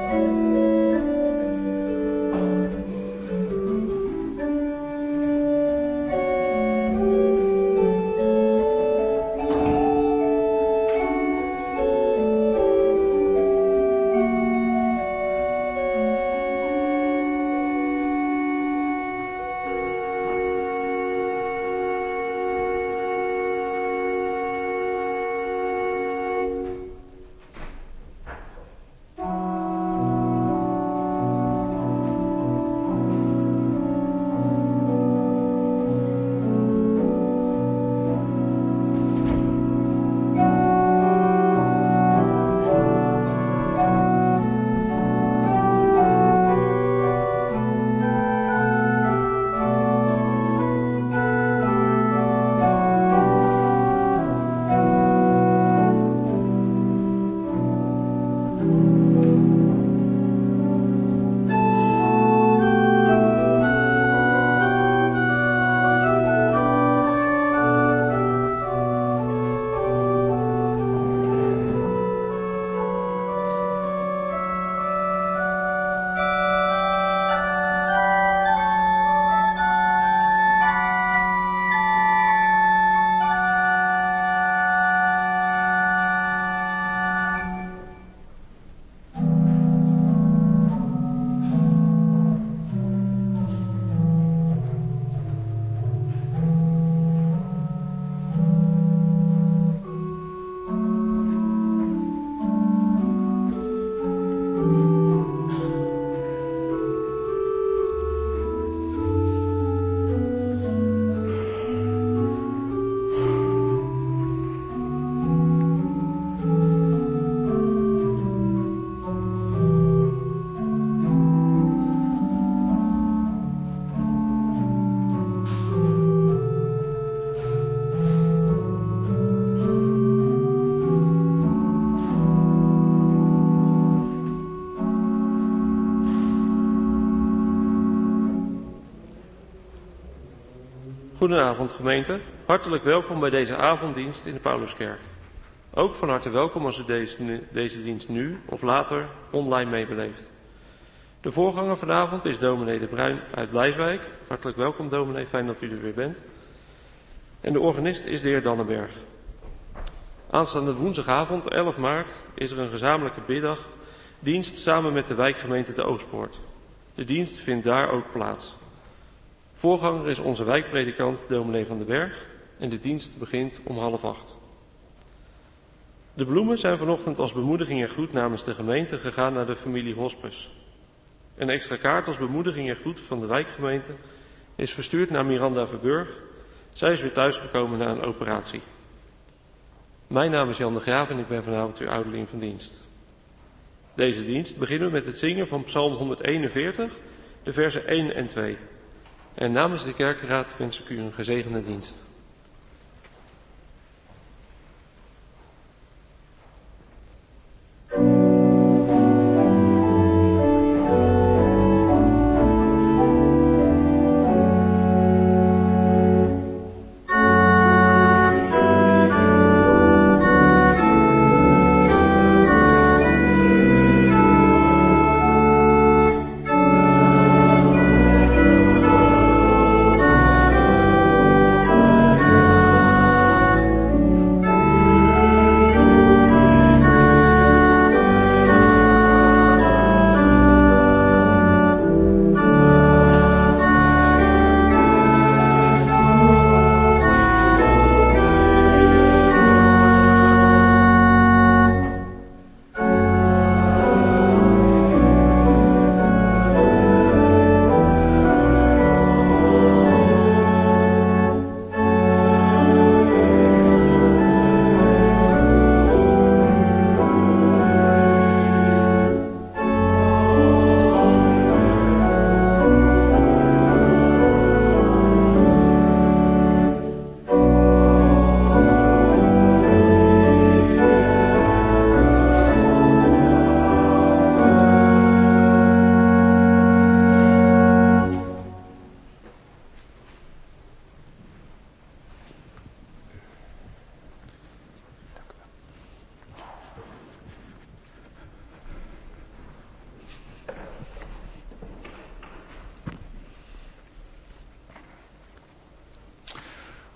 Goedenavond gemeente, hartelijk welkom bij deze avonddienst in de Pauluskerk. Ook van harte welkom als u deze dienst nu of later online meebeleeft. De voorganger vanavond is dominee De Bruin uit Blijswijk. Hartelijk welkom dominee, fijn dat u er weer bent. En de organist is de heer Dannenberg. Aanstaande woensdagavond 11 maart is er een gezamenlijke biddagdienst samen met de wijkgemeente de Oostpoort. De dienst vindt daar ook plaats. Voorganger is onze wijkpredikant dominee Van den Berg en de dienst begint om 7:30. De bloemen zijn vanochtend als bemoediging en groet namens de gemeente gegaan naar de familie Hospes. Een extra kaart als bemoediging en groet van de wijkgemeente is verstuurd naar Miranda Verburg. Zij is weer thuisgekomen na een operatie. Mijn naam is Jan de Graaf en ik ben vanavond uw ouderling van dienst. Deze dienst beginnen we met het zingen van Psalm 141, de versen 1 en 2. En namens de kerkenraad wens ik u een gezegende dienst.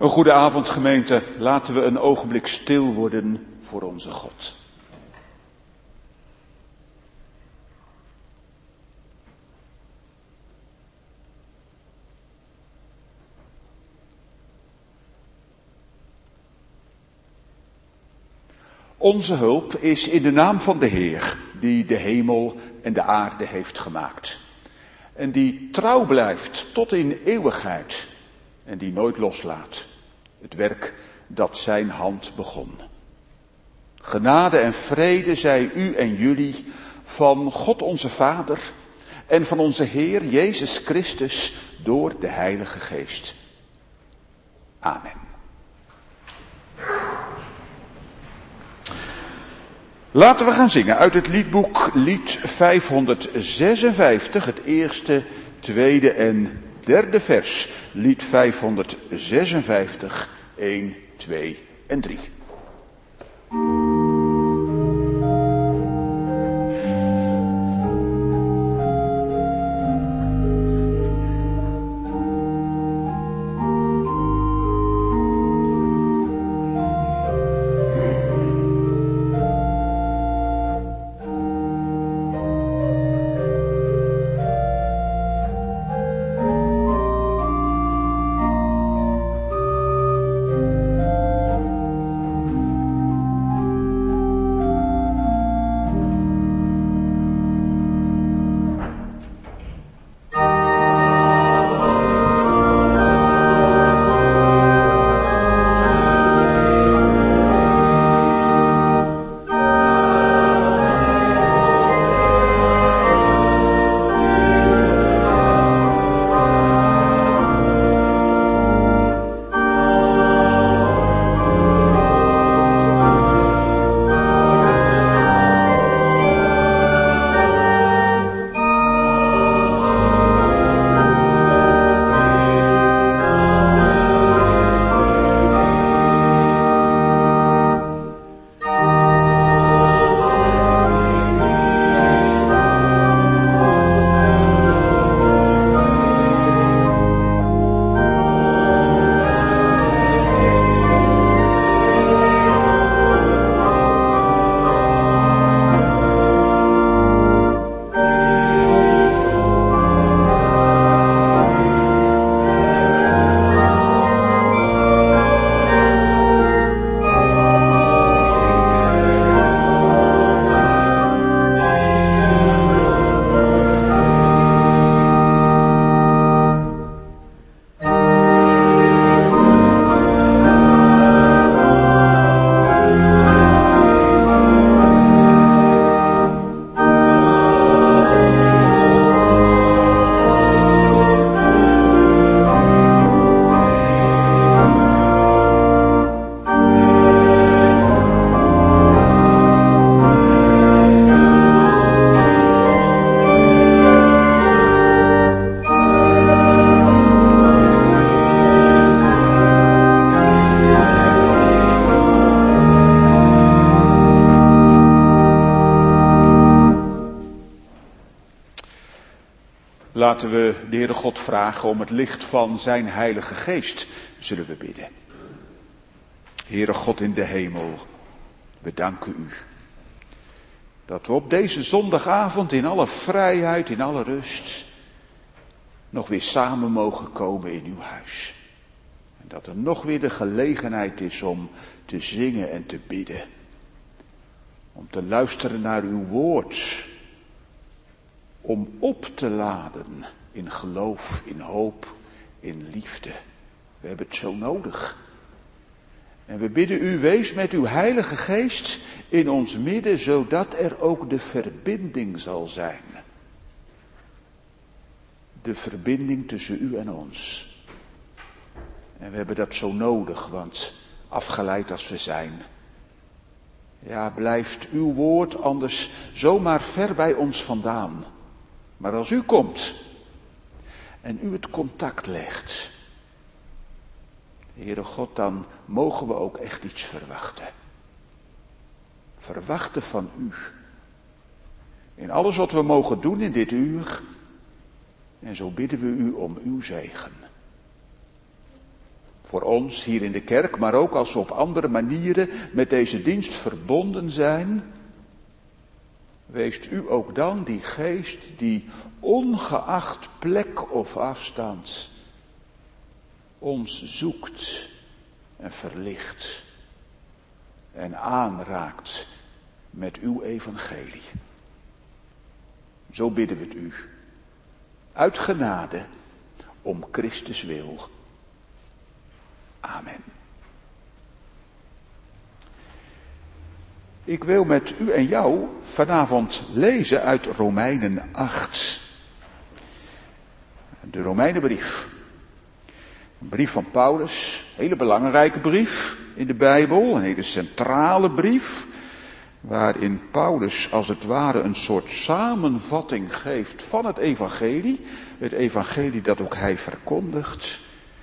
Een goede avond, gemeente. Laten we een ogenblik stil worden voor onze God. Onze hulp is in de naam van de Heer, die de hemel en de aarde heeft gemaakt. En die trouw blijft tot in eeuwigheid en die nooit loslaat. Het werk dat zijn hand begon. Genade en vrede zij u en jullie van God onze Vader en van onze Heer Jezus Christus door de Heilige Geest. Amen. Laten we gaan zingen uit het liedboek Lied 556, het eerste, tweede en derde vers. Lied 556, 1, 2 en 3. Laten we de Heere God vragen om het licht van zijn Heilige Geest, zullen we bidden. Heere God in de hemel, we danken u. Dat we op deze zondagavond in alle vrijheid, in alle rust, nog weer samen mogen komen in uw huis. En dat er nog weer de gelegenheid is om te zingen en te bidden. Om te luisteren naar uw woord. Om op te laden in geloof, in hoop, in liefde. We hebben het zo nodig. En we bidden u, wees met uw Heilige Geest in ons midden, zodat er ook de verbinding zal zijn. De verbinding tussen u en ons. En we hebben dat zo nodig, want afgeleid als we zijn, ja, blijft uw woord anders zomaar ver bij ons vandaan. Maar als u komt en u het contact legt, Heere God, dan mogen we ook echt iets verwachten. Verwachten van u. In alles wat we mogen doen in dit uur. En zo bidden we u om uw zegen. Voor ons hier in de kerk, maar ook als we op andere manieren met deze dienst verbonden zijn. Weest u ook dan die geest die ongeacht plek of afstand ons zoekt en verlicht en aanraakt met uw evangelie. Zo bidden we het u. Uit genade, om Christus wil. Amen. Ik wil met u en jou vanavond lezen uit Romeinen 8. De Romeinenbrief. Een brief van Paulus, een hele belangrijke brief in de Bijbel, een hele centrale brief, waarin Paulus als het ware een soort samenvatting geeft van het evangelie dat ook hij verkondigt.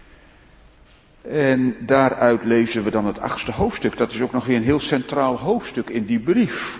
En daaruit lezen we dan het 8e hoofdstuk, dat is ook nog weer een heel centraal hoofdstuk in die brief.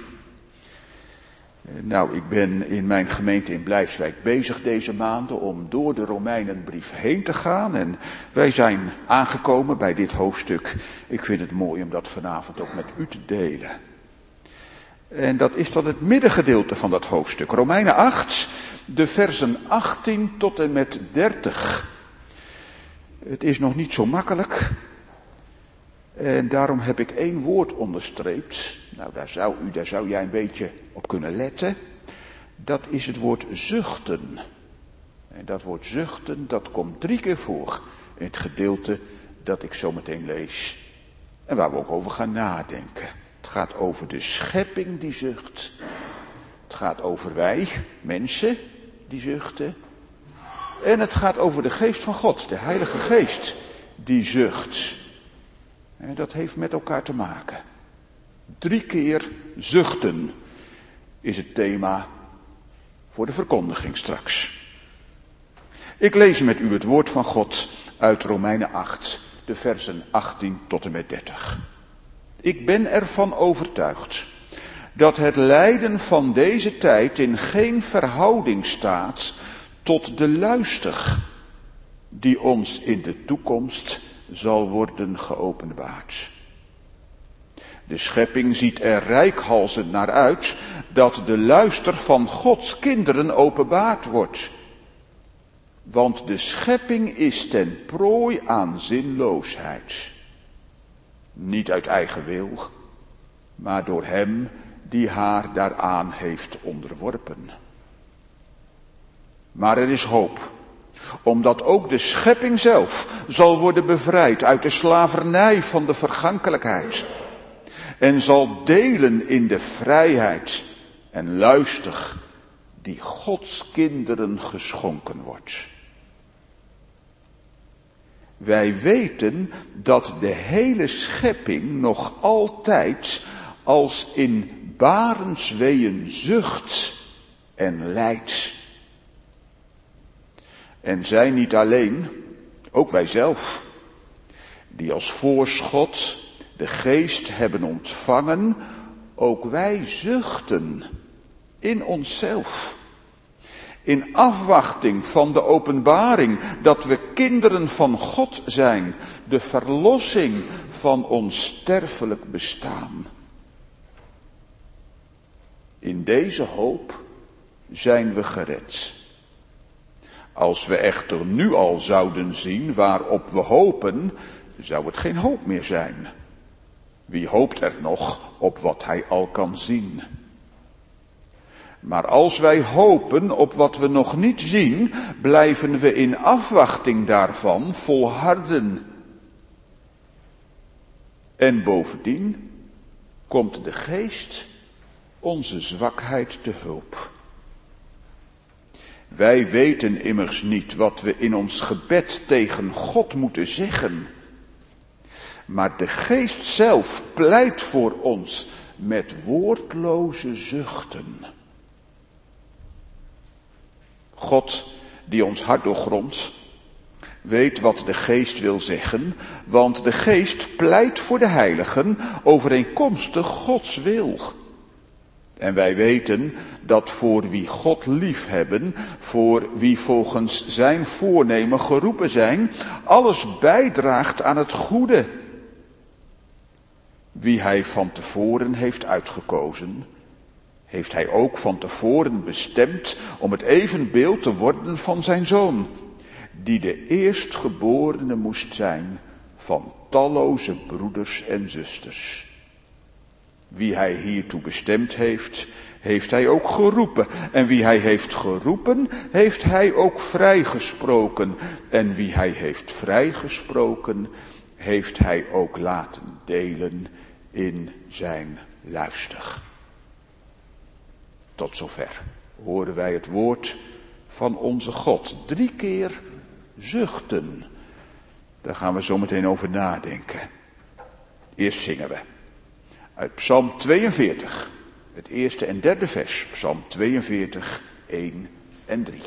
Nou, ik ben in mijn gemeente in Blijfswijk bezig deze maanden om door de Romeinenbrief heen te gaan. En wij zijn aangekomen bij dit hoofdstuk. Ik vind het mooi om dat vanavond ook met u te delen. En dat is dan het middengedeelte van dat hoofdstuk. Romeinen 8, de versen 18 tot en met 30. Het is nog niet zo makkelijk. En daarom heb ik 1 woord onderstreept. Nou, daar zou jij een beetje op kunnen letten. Dat is het woord zuchten. En dat woord zuchten, dat komt 3 keer voor in het gedeelte dat ik zo meteen lees. En waar we ook over gaan nadenken. Het gaat over de schepping die zucht. Het gaat over wij, mensen, die zuchten. En het gaat over de geest van God, de Heilige Geest, die zucht. En dat heeft met elkaar te maken. 3 keer zuchten is het thema voor de verkondiging straks. Ik lees met u het woord van God uit Romeinen 8, de versen 18 tot en met 30. Ik ben ervan overtuigd dat het lijden van deze tijd in geen verhouding staat tot de luister die ons in de toekomst zal worden geopenbaard. De schepping ziet er reikhalzend naar uit dat de luister van Gods kinderen openbaard wordt. Want de schepping is ten prooi aan zinloosheid. Niet uit eigen wil, maar door hem die haar daaraan heeft onderworpen. Maar er is hoop, omdat ook de schepping zelf zal worden bevrijd uit de slavernij van de vergankelijkheid. En zal delen in de vrijheid en luister die Gods kinderen geschonken wordt. Wij weten dat de hele schepping nog altijd als in barensweeën zucht en lijdt. En zij niet alleen, ook wij zelf, die als voorschot de geest hebben ontvangen, ook wij zuchten in onszelf. In afwachting van de openbaring dat we kinderen van God zijn, de verlossing van ons sterfelijk bestaan. In deze hoop zijn we gered. Als we echter nu al zouden zien waarop we hopen, zou het geen hoop meer zijn. Wie hoopt er nog op wat hij al kan zien? Maar als wij hopen op wat we nog niet zien, blijven we in afwachting daarvan volharden. En bovendien komt de geest onze zwakheid te hulp. Wij weten immers niet wat we in ons gebed tegen God moeten zeggen. Maar de geest zelf pleit voor ons met woordloze zuchten. God, die ons hart doorgrondt, weet wat de geest wil zeggen, want de geest pleit voor de heiligen overeenkomstig Gods wil. En wij weten dat voor wie God liefhebben, voor wie volgens zijn voornemen geroepen zijn, alles bijdraagt aan het goede. Wie hij van tevoren heeft uitgekozen, heeft hij ook van tevoren bestemd om het evenbeeld te worden van zijn Zoon, die de eerstgeborene moest zijn van talloze broeders en zusters. Wie hij hiertoe bestemd heeft, heeft hij ook geroepen. En wie hij heeft geroepen, heeft hij ook vrijgesproken. En wie hij heeft vrijgesproken, heeft hij ook laten delen in zijn luister. Tot zover horen wij het woord van onze God. 3 keer zuchten. Daar gaan we zo meteen over nadenken. Eerst zingen we. Uit Psalm 42, het eerste en derde vers, Psalm 42, 1 en 3.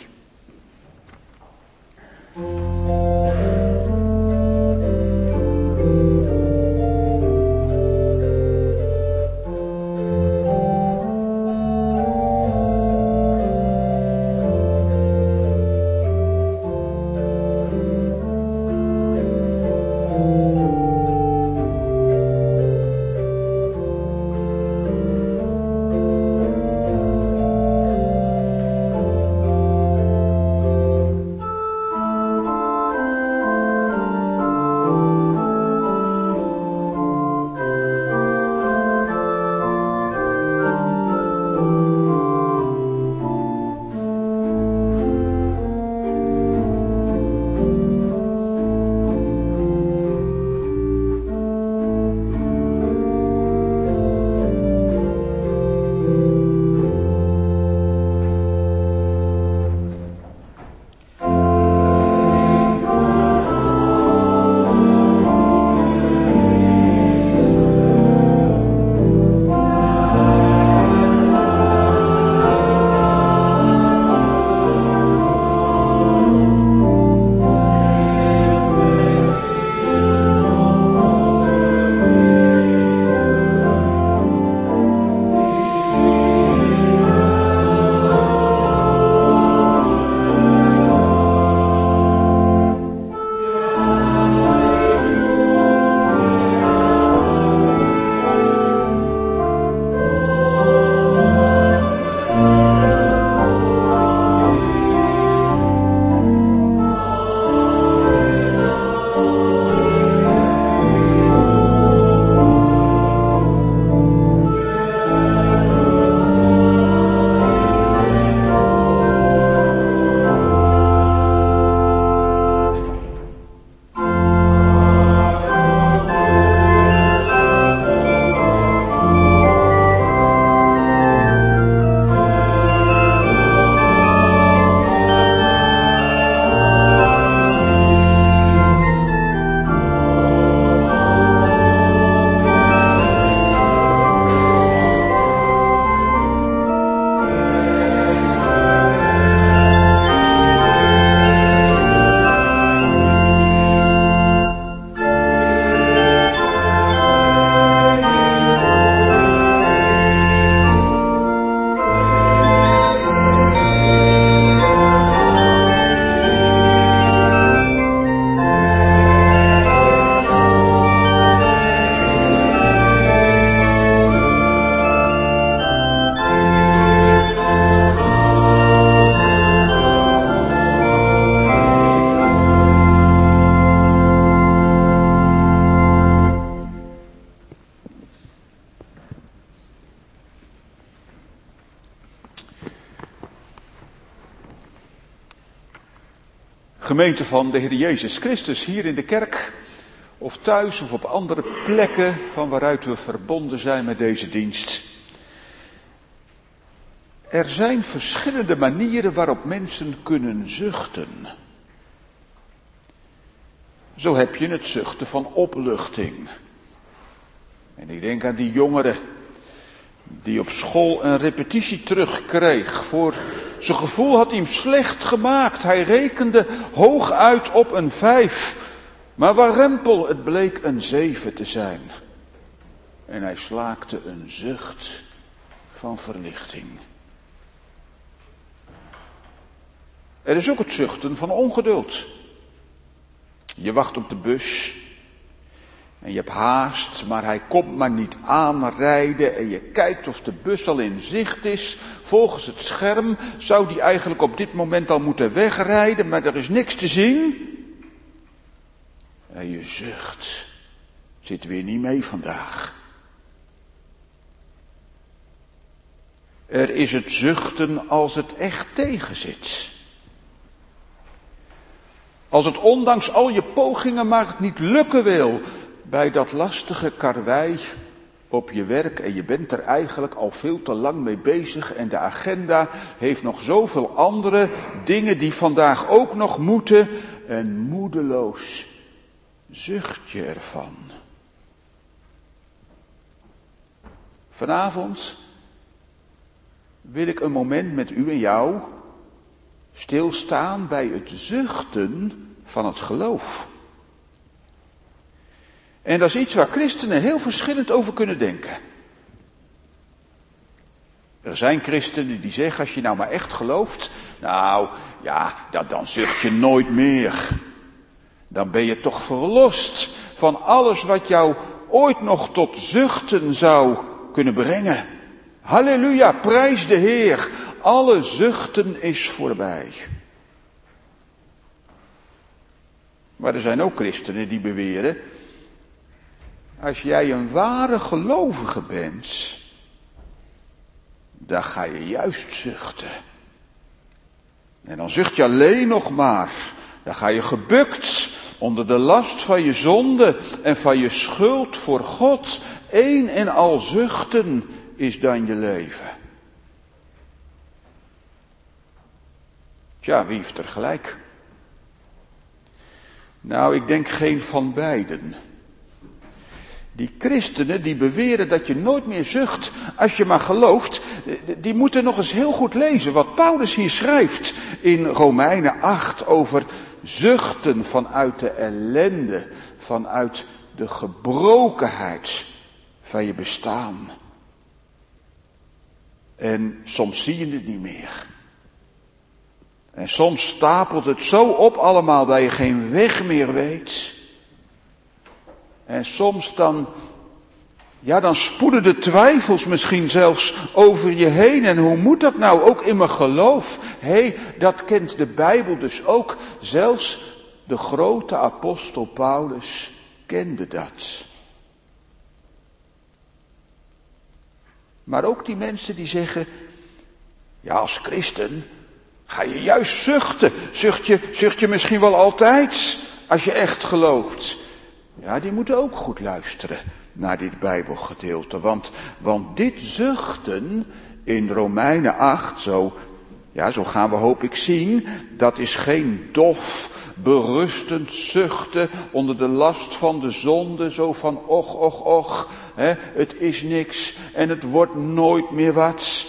Gemeente van de Heer Jezus Christus, hier in de kerk of thuis of op andere plekken van waaruit we verbonden zijn met deze dienst. Er zijn verschillende manieren waarop mensen kunnen zuchten. Zo heb je het zuchten van opluchting. En ik denk aan die jongere die op school een repetitie terugkreeg. Voor zijn gevoel had hij hem slecht gemaakt. Hij rekende hoog uit op een 5. Maar warempel, het bleek een 7 te zijn. En hij slaakte een zucht van verlichting. Er is ook het zuchten van ongeduld. Je wacht op de bus en je hebt haast, maar hij komt maar niet aanrijden en je kijkt of de bus al in zicht is. Volgens het scherm zou die eigenlijk op dit moment al moeten wegrijden, maar er is niks te zien. En je zucht, zit weer niet mee vandaag. Er is het zuchten als het echt tegenzit. Als het ondanks al je pogingen maar niet lukken wil bij dat lastige karwei op je werk en je bent er eigenlijk al veel te lang mee bezig en de agenda heeft nog zoveel andere dingen die vandaag ook nog moeten en moedeloos zucht je ervan. Vanavond wil ik een moment met u en jou stilstaan bij het zuchten van het geloof. En dat is iets waar christenen heel verschillend over kunnen denken. Er zijn christenen die zeggen, als je nou maar echt gelooft, nou ja, dan zucht je nooit meer. Dan ben je toch verlost van alles wat jou ooit nog tot zuchten zou kunnen brengen. Halleluja, prijs de Heer. Alle zuchten is voorbij. Maar er zijn ook christenen die beweren, als jij een ware gelovige bent, dan ga je juist zuchten. En dan zucht je alleen nog maar. Dan ga je gebukt onder de last van je zonde en van je schuld voor God. Eén en al zuchten is dan je leven. Tja, wie heeft er gelijk? Nou, ik denk geen van beiden. Die christenen die beweren dat je nooit meer zucht als je maar gelooft, die moeten nog eens heel goed lezen wat Paulus hier schrijft in Romeinen 8 over zuchten vanuit de ellende, vanuit de gebrokenheid van je bestaan. En soms zie je het niet meer. En soms stapelt het zo op allemaal dat je geen weg meer weet. En soms dan spoeden de twijfels misschien zelfs over je heen. En hoe moet dat nou ook in mijn geloof? Dat kent de Bijbel dus ook. Zelfs de grote apostel Paulus kende dat. Maar ook die mensen die zeggen, ja, als christen ga je juist zuchten. Zucht je misschien wel altijd als je echt gelooft. Ja, die moeten ook goed luisteren naar dit Bijbelgedeelte. Want dit zuchten in Romeinen 8, zo gaan we hoop ik zien, dat is geen dof, berustend zuchten onder de last van de zonde, zo van och, het is niks en het wordt nooit meer wat.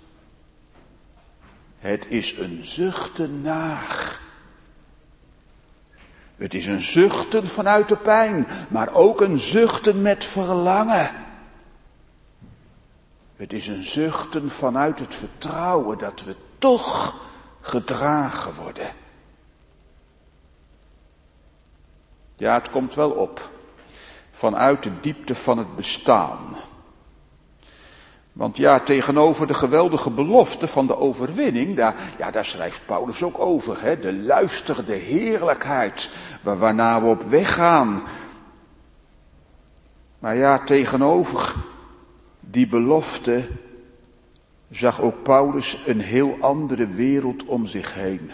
Het is een zuchten naar. Het is een zuchten vanuit de pijn, maar ook een zuchten met verlangen. Het is een zuchten vanuit het vertrouwen dat we toch gedragen worden. Ja, het komt wel op. Vanuit de diepte van het bestaan. Want ja, tegenover de geweldige belofte van de overwinning, daar schrijft Paulus ook over. De luister, de heerlijkheid, waarnaar we op weg gaan. Maar ja, tegenover die belofte zag ook Paulus een heel andere wereld om zich heen.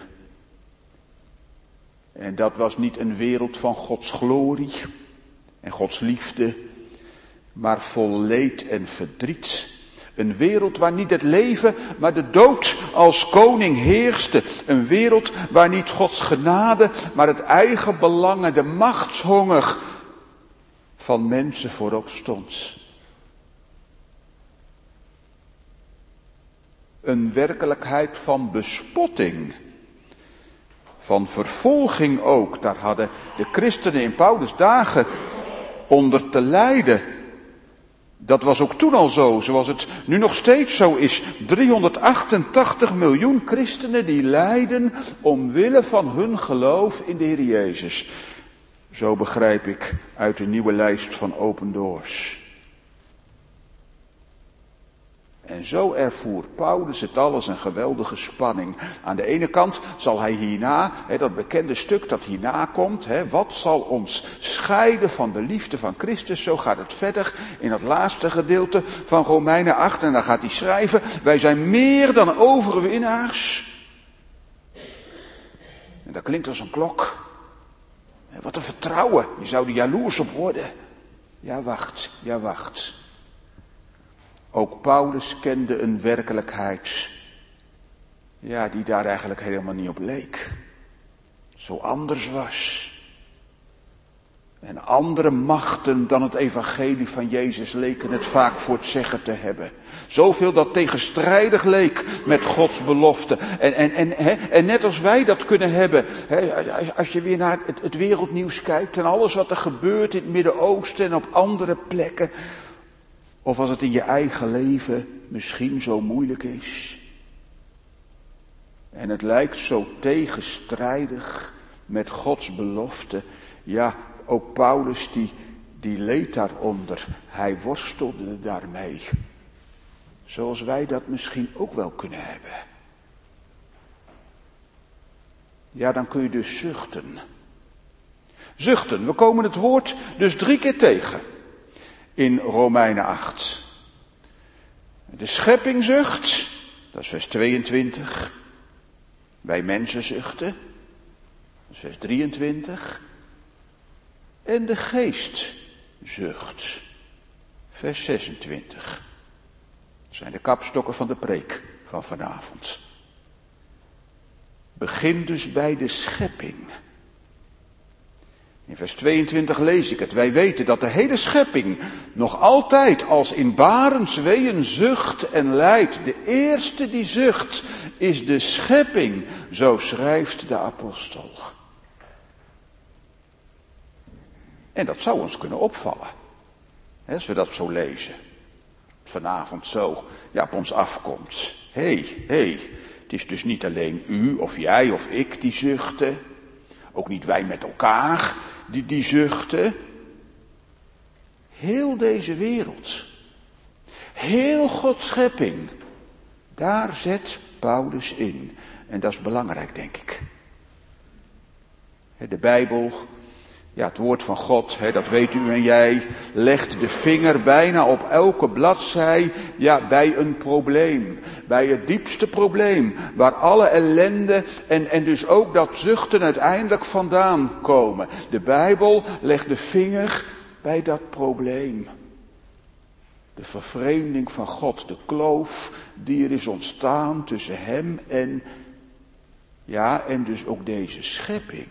En dat was niet een wereld van Gods glorie en Gods liefde, maar vol leed en verdriet. Een wereld waar niet het leven, maar de dood als koning heerste. Een wereld waar niet Gods genade, maar het eigen belang en de machtshonger van mensen voorop stond. Een werkelijkheid van bespotting, van vervolging ook. Daar hadden de christenen in Paulus' dagen onder te lijden. Dat was ook toen al zo, zoals het nu nog steeds zo is. 388 miljoen christenen die lijden omwille van hun geloof in de Heer Jezus. Zo begrijp ik uit de nieuwe lijst van Open Doors. En zo ervoer Paulus het alles een geweldige spanning. Aan de ene kant zal hij hierna, dat bekende stuk dat hierna komt, wat zal ons scheiden van de liefde van Christus? Zo gaat het verder in het laatste gedeelte van Romeinen 8. En dan gaat hij schrijven, wij zijn meer dan overwinnaars. En dat klinkt als een klok. Wat een vertrouwen, je zou er jaloers op worden. Ja, wacht. Ook Paulus kende een werkelijkheid, die daar eigenlijk helemaal niet op leek. Zo anders was. En andere machten dan het evangelie van Jezus leken het vaak voor het zeggen te hebben. Zoveel dat tegenstrijdig leek met Gods belofte. En net als wij dat kunnen hebben, als je weer naar het wereldnieuws kijkt en alles wat er gebeurt in het Midden-Oosten en op andere plekken. Of als het in je eigen leven misschien zo moeilijk is. En het lijkt zo tegenstrijdig met Gods belofte. Ja, ook Paulus die leed daaronder. Hij worstelde daarmee. Zoals wij dat misschien ook wel kunnen hebben. Ja, dan kun je dus zuchten. Zuchten, we komen het woord dus 3 keer tegen. In Romeinen 8. De schepping zucht, dat is vers 22. Wij mensen zuchten, dat is vers 23. En de geest zucht, vers 26. Dat zijn de kapstokken van de preek van vanavond. Begin dus bij de schepping. In vers 22 lees ik het. Wij weten dat de hele schepping nog altijd als in barensweeën zucht en lijdt. De eerste die zucht is de schepping, zo schrijft de apostel. En dat zou ons kunnen opvallen, als we dat zo lezen. Vanavond zo op ons afkomt. Hé, het is dus niet alleen u of jij of ik die zuchten. Ook niet wij met elkaar die zuchten. Heel deze wereld. Heel Gods schepping. Daar zet Paulus in. En dat is belangrijk, denk ik. De Bijbel, het woord van God, dat weet u en jij, legt de vinger bijna op elke bladzij, bij een probleem. Bij het diepste probleem, waar alle ellende en dus ook dat zuchten uiteindelijk vandaan komen. De Bijbel legt de vinger bij dat probleem. De vervreemding van God, de kloof die er is ontstaan tussen hem en dus ook deze schepping.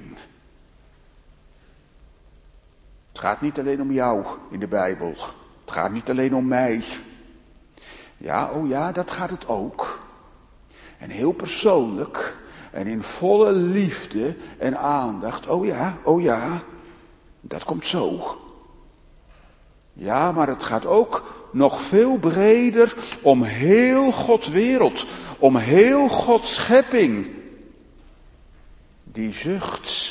Het gaat niet alleen om jou in de Bijbel. Het gaat niet alleen om mij. Dat gaat het ook. En heel persoonlijk en in volle liefde en aandacht. Dat komt zo. Ja, maar het gaat ook nog veel breder om heel Gods wereld. Om heel Gods schepping. Die zucht.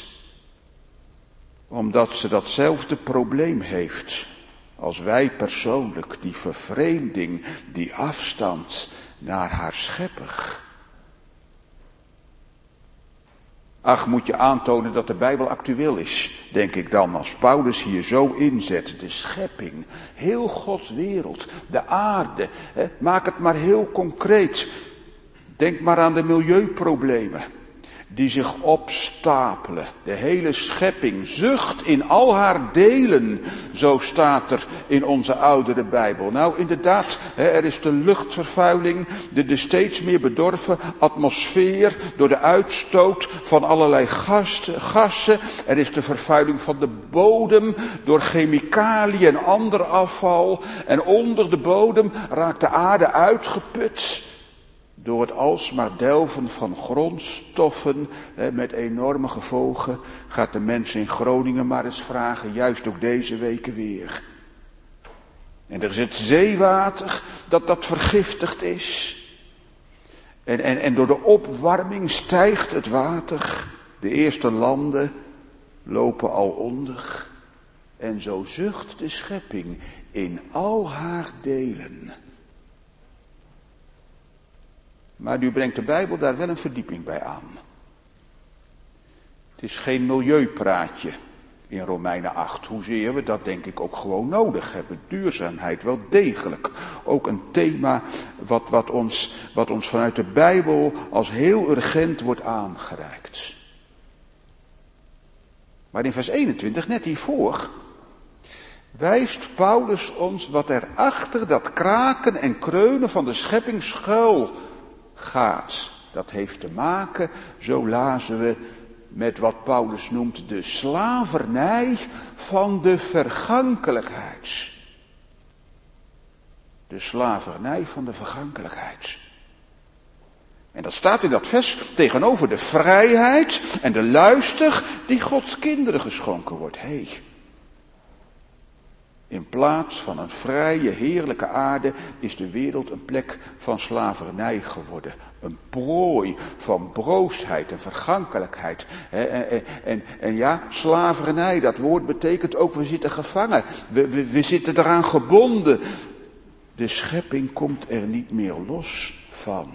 Omdat ze datzelfde probleem heeft als wij persoonlijk, die vervreemding, die afstand naar haar schepper. Ach, moet je aantonen dat de Bijbel actueel is, denk ik dan, als Paulus hier zo inzet. De schepping, heel Gods wereld, de aarde, maak het maar heel concreet. Denk maar aan de milieuproblemen. Die zich opstapelen. De hele schepping zucht in al haar delen. Zo staat er in onze oudere Bijbel. Nou inderdaad, er is de luchtvervuiling. De steeds meer bedorven atmosfeer. Door de uitstoot van allerlei gassen. Er is de vervuiling van de bodem. Door chemicaliën en ander afval. En onder de bodem raakt de aarde uitgeput. Door het alsmaar delven van grondstoffen, met enorme gevolgen, gaat de mens in Groningen maar eens vragen, juist ook deze weken weer. En er is het zeewater dat vergiftigd is. En door de opwarming stijgt het water. De eerste landen lopen al onder. En zo zucht de schepping in al haar delen. Maar nu brengt de Bijbel daar wel een verdieping bij aan. Het is geen milieupraatje in Romeinen 8. Hoezeer we dat denk ik ook gewoon nodig hebben. Duurzaamheid wel degelijk. Ook een thema wat ons vanuit de Bijbel als heel urgent wordt aangereikt. Maar in vers 21, net hiervoor, wijst Paulus ons wat er achter dat kraken en kreunen van de schepping schuil gaat. Dat heeft te maken, zo lazen we, met wat Paulus noemt de slavernij van de vergankelijkheid. De slavernij van de vergankelijkheid. En dat staat in dat vers tegenover de vrijheid en de luister die Gods kinderen geschonken wordt. In plaats van een vrije, heerlijke aarde is de wereld een plek van slavernij geworden. Een prooi van broosheid en vergankelijkheid. En ja, slavernij, dat woord betekent ook we zitten gevangen. We zitten eraan gebonden. De schepping komt er niet meer los van.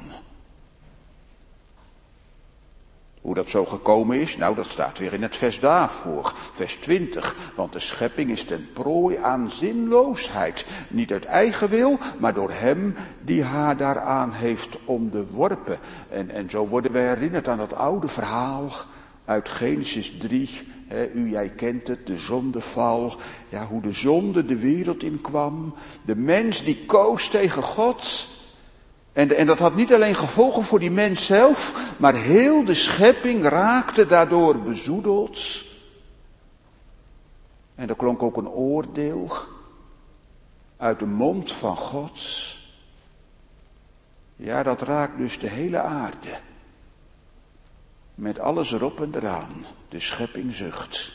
Hoe dat zo gekomen is, nou dat staat weer in het vers daarvoor, vers 20. Want de schepping is ten prooi aan zinloosheid. Niet uit eigen wil, maar door hem die haar daaraan heeft onderworpen. En zo worden we herinnerd aan dat oude verhaal uit Genesis 3. Jij kent het, de zondeval. Ja, hoe de zonde de wereld inkwam. De mens die koos tegen God. En dat had niet alleen gevolgen voor die mens zelf, maar heel de schepping raakte daardoor bezoedeld. En er klonk ook een oordeel uit de mond van God. Ja, dat raakt dus de hele aarde. Met alles erop en eraan. De schepping zucht.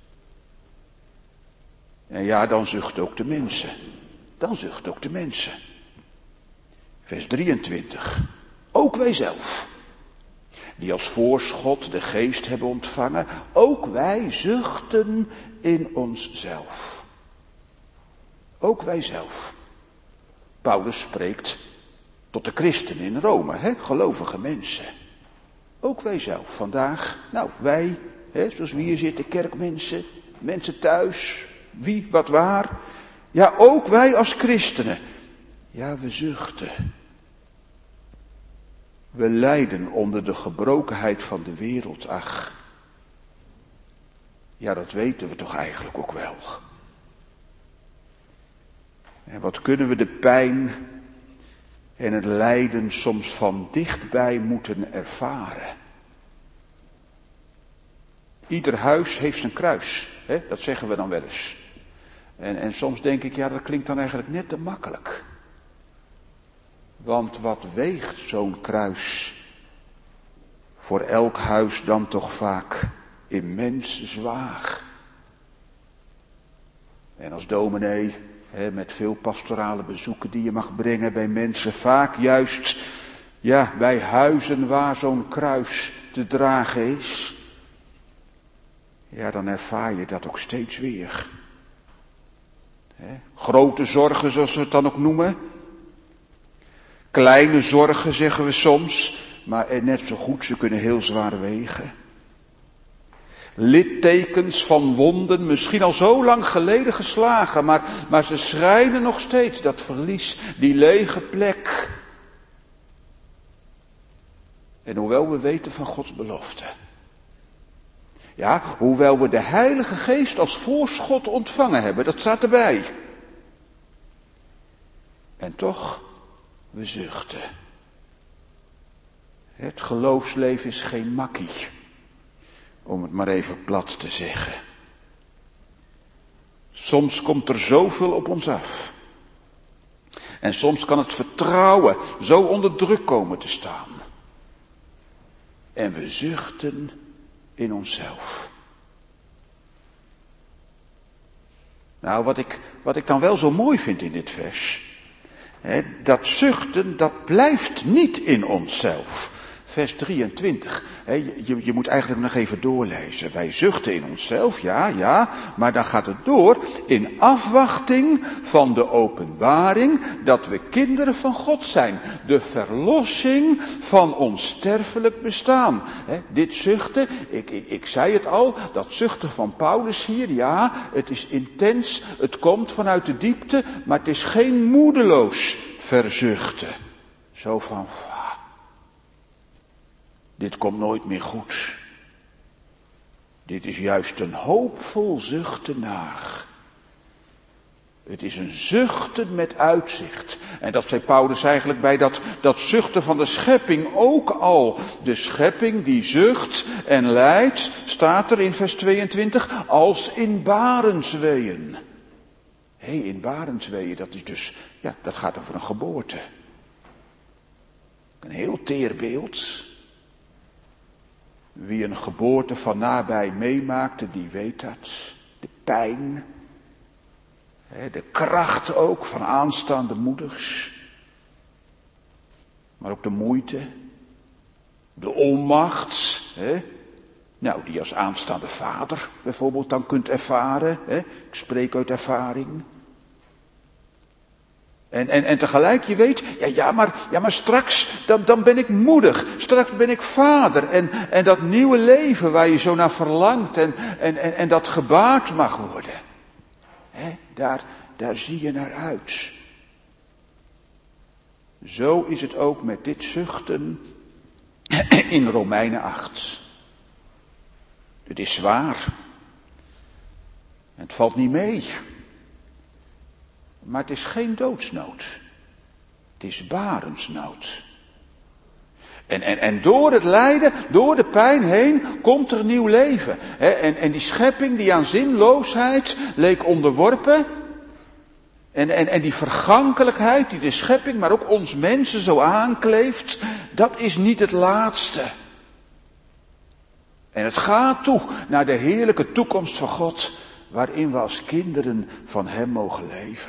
En ja, dan zucht ook de mensen. Dan zucht ook de mensen. Vers 23. Ook wij zelf, die als voorschot de geest hebben ontvangen, ook wij zuchten in onszelf. Ook wij zelf. Paulus spreekt tot de christenen in Rome, gelovige mensen. Ook wij zelf vandaag, nou wij, zoals we hier zitten, kerkmensen, mensen thuis, wie, wat, waar. Ja, ook wij als christenen. Ja, we zuchten. We lijden onder de gebrokenheid van de wereld. Ach, ja, dat weten we toch eigenlijk ook wel. En wat kunnen we de pijn en het lijden soms van dichtbij moeten ervaren. Ieder huis heeft zijn kruis, dat zeggen we dan wel eens. En soms denk ik, ja, dat klinkt dan eigenlijk net te makkelijk. Want wat weegt zo'n kruis voor elk huis dan toch vaak immens zwaar. En als dominee, met veel pastorale bezoeken die je mag brengen bij mensen, vaak juist, ja, bij huizen waar zo'n kruis te dragen is. Ja, dan ervaar je dat ook steeds weer. Grote zorgen, zoals we het dan ook noemen. Kleine zorgen, zeggen we soms, maar net zo goed, ze kunnen heel zwaar wegen. Littekens van wonden, misschien al zo lang geleden geslagen, maar ze schrijnen nog steeds, dat verlies, die lege plek. En hoewel we weten van Gods belofte. Ja, hoewel we de Heilige Geest als voorschot ontvangen hebben, dat staat erbij. En toch, we zuchten. Het geloofsleven is geen makkie, om het maar even plat te zeggen. Soms komt er zoveel op ons af. En soms kan het vertrouwen zo onder druk komen te staan. En we zuchten in onszelf. Nou, wat ik dan wel zo mooi vind in dit vers, dat zuchten, dat blijft niet in onszelf. Vers 23. Je moet eigenlijk nog even doorlezen. Wij zuchten in onszelf, ja, maar dan gaat het door in afwachting van de openbaring dat we kinderen van God zijn. De verlossing van ons sterfelijk bestaan. Dit zuchten, ik zei het al, dat zuchten van Paulus hier, ja, het is intens, het komt vanuit de diepte, maar het is geen moedeloos verzuchten. Zo van, dit komt nooit meer goed. Dit is juist een hoopvol zuchten naar. Het is een zuchten met uitzicht. En dat zei Paulus eigenlijk bij dat zuchten van de schepping ook al. De schepping die zucht en lijdt, staat er in vers 22, als in barensweeën. In barensweeën, dat is dus, dat gaat over een geboorte. Een heel teer beeld. Wie een geboorte van nabij meemaakte, die weet dat. De pijn. De kracht ook van aanstaande moeders. Maar ook de moeite. De onmacht. Nou, die als aanstaande vader bijvoorbeeld dan kunt ervaren. Ik spreek uit ervaring. En tegelijk, je weet, maar straks, dan ben ik moedig. Straks ben ik vader. En dat nieuwe leven waar je zo naar verlangt en dat gebaard mag worden. Daar zie je naar uit. Zo is het ook met dit zuchten in Romeinen 8. Het is zwaar. Het valt niet mee. Maar het is geen doodsnood. Het is barensnood. En door het lijden, door de pijn heen, komt er nieuw leven. En die schepping die aan zinloosheid leek onderworpen. En die vergankelijkheid die de schepping, maar ook ons mensen zo aankleeft, dat is niet het laatste. En het gaat toe naar de heerlijke toekomst van God, waarin we als kinderen van Hem mogen leven.